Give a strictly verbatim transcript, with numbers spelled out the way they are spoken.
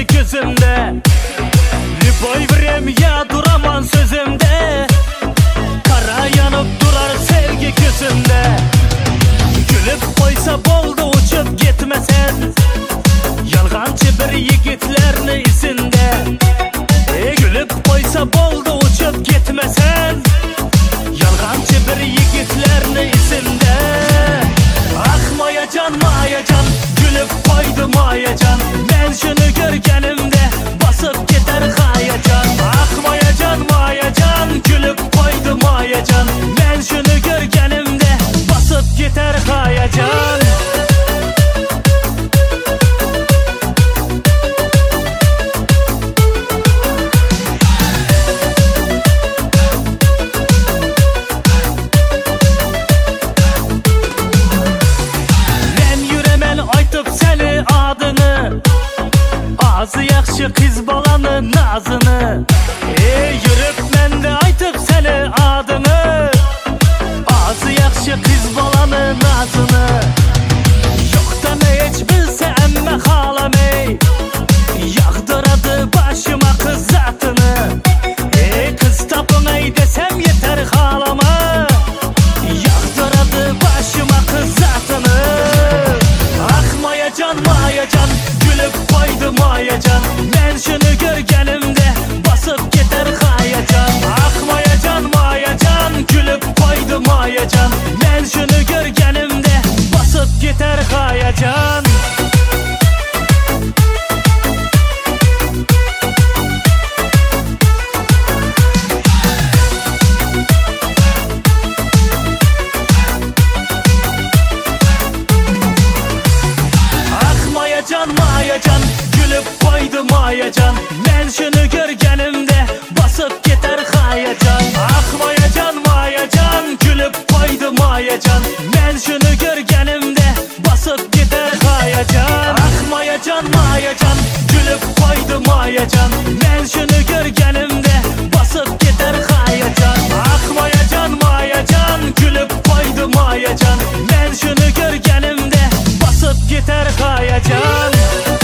sevgi gözümde. Liboy vrem ya duraman sözümde. Kara yanıp durar sevgi gözümde. Gülüp koysa boldu uçup gitmesen. Yalgancı bir yigitlerni izinde. E gülüp koysa boldu uçup gitmesen. Yalgancı bir yigitlerni izinde. Ah mayacan mayacan, gülüp koydu mayacan. Ben şunu görgenimde basıp gider hayacan. Ah mayacan mayacan, gülüp koydu mayacan. Ben şunu görgenimde basıp gider hayacan. Ağzı yaxşı kız balanın nazını. Ey yürüp mən də aytıp səni adını. Ağzı yaxşı kız balanın nazını. Yoktan hiç bilse emme halam ey. Yağdıradı başıma kız zatını. Ey kız tapın ey desem yeter halama. Yağdıradı başıma kız zatını. Ah mayacan mayacan, gülüp koydu mayacan. Ben şunu görgenimde basıp gider hayacan. Ah mayacan mayacan, gülüp koydu mayacan. Ben şunu görgenimde basıp gider hayacan. Mayacan mayacan, gülüp koydu mayacan. Ben şunu görgenimde basıp gider hayacan. Ah mayacan mayacan, gülüp koydu mayacan. Ben şunu görgenimde basıp gider hayacan. Ah mayacan mayacan, gülüp koydu mayacan. Ben şunu görgenimde basıp gider hayacan. Ah mayacan mayacan, gülüp koydu mayacan. Ben şunu görgenimde basıp gider hayacan.